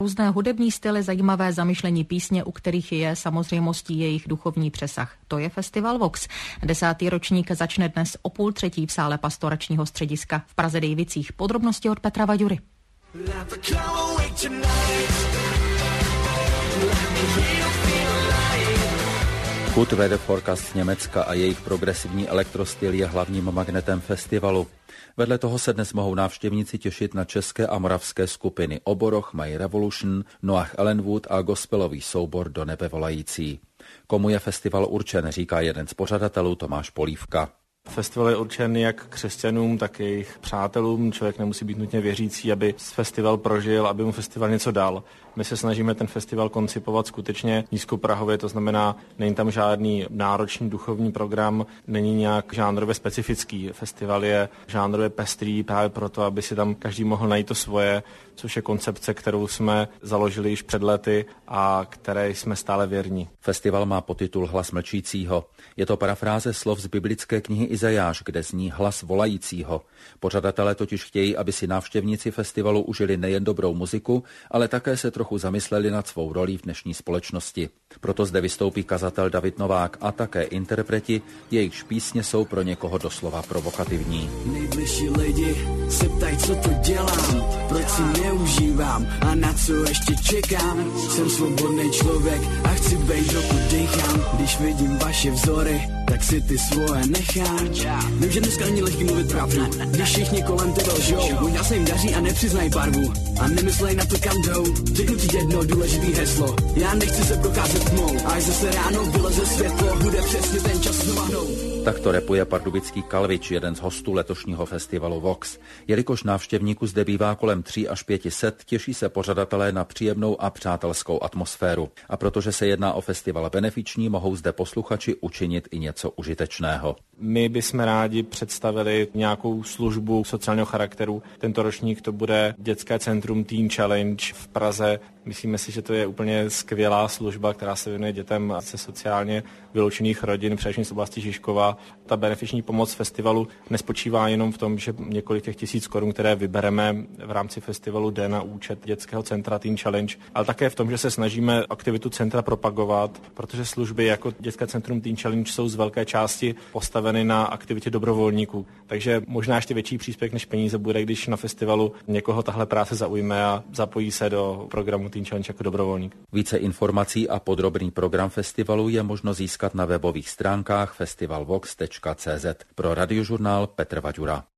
různé hudební styly, zajímavé zamyšlení písně, u kterých je samozřejmostí jejich duchovní přesah. To je festival Vox. 10. ročník začne dnes o 2:30 v sále Pastoračního střediska v Praze Dejvicích. Podrobnosti od Petra Vaďury. Good Weather Forecast z Německa a jejich progresivní elektrostyl je hlavním magnetem festivalu. Vedle toho se dnes mohou návštěvníci těšit na české a moravské skupiny Oboroch, My Revolution, Noah Ellenwood a gospelový soubor Do nebe volající. Komu je festival určen, říká jeden z pořadatelů Tomáš Polívka. Festival je určen jak křesťanům, tak i jejich přátelům. Člověk nemusí být nutně věřící, aby festival prožil, aby mu festival něco dal. My se snažíme ten festival koncipovat skutečně nízkoprahově, to znamená, není tam žádný náročný duchovní program, není nějak žánrově specifický. Festival je žánrově pestrý právě proto, aby si tam každý mohl najít to svoje, což je koncepce, kterou jsme založili již před lety a které jsme stále věrní. Festival má podtitul Hlas mlčícího. Je to parafráze slov z biblické knihy Izajáš, kde zní hlas volajícího. Pořadatelé totiž chtějí, aby si návštěvníci festivalu užili nejen dobrou muziku, ale také se trochu zamysleli nad svou rolí v dnešní společnosti. Proto zde vystoupí kazatel David Novák a také interpreti, jejichž písně jsou pro někoho doslova provokativní. Nejbližší lidi se ptají, co to dělám, proč si neužívám a na co ještě čekám. Jsem svobodný člověk a chci bejt, dokud dýchám. Když vidím vaše vzory, tak si ty svoje nechám. Vím, že dneska není lehký mluvit pravdu, když všichni kolem tebe lžou. Možná se jim daří a nepřiznají barvu a nemyslej na to, kam jdou. Řeknu ti jedno důležitý heslo, já nechci se procházet tmou, až zase ráno vyleze světlo, bude přesně ten čas znova hnout. Tak to rapuje pardubický Kalvič, jeden z hostů letošního festivalu Vox. Jelikož návštěvníků zde bývá kolem 3 až 500, těší se pořadatelé na příjemnou a přátelskou atmosféru. A protože se jedná o festival benefiční, mohou zde posluchači učinit i něco užitečného. My bychom rádi představili nějakou službu sociálního charakteru. Tento ročník to bude dětské centrum Teen Challenge v Praze. Myslíme si, že to je úplně skvělá služba, která se věnuje dětem ze sociálně vyloučených rodin, především z oblasti Žižkova. Ta benefiční pomoc festivalu nespočívá jenom v tom, že několik těch 1000 korun, které vybereme v rámci festivalu, jde na účet dětského centra Teen Challenge, ale také v tom, že se snažíme aktivitu centra propagovat, protože služby jako dětské centrum Teen Challenge jsou z velké části postaveny na aktivitě dobrovolníků. Takže možná ještě větší příspěvek než peníze bude, když na festivalu někoho tahle práce zaujme a zapojí se do programu Teen Challenge jako dobrovolník. Více informací a podrobný program festivalu je možno získat na webových stránkách festivalvox.cz. Pro Radiožurnál Petr Vaďura.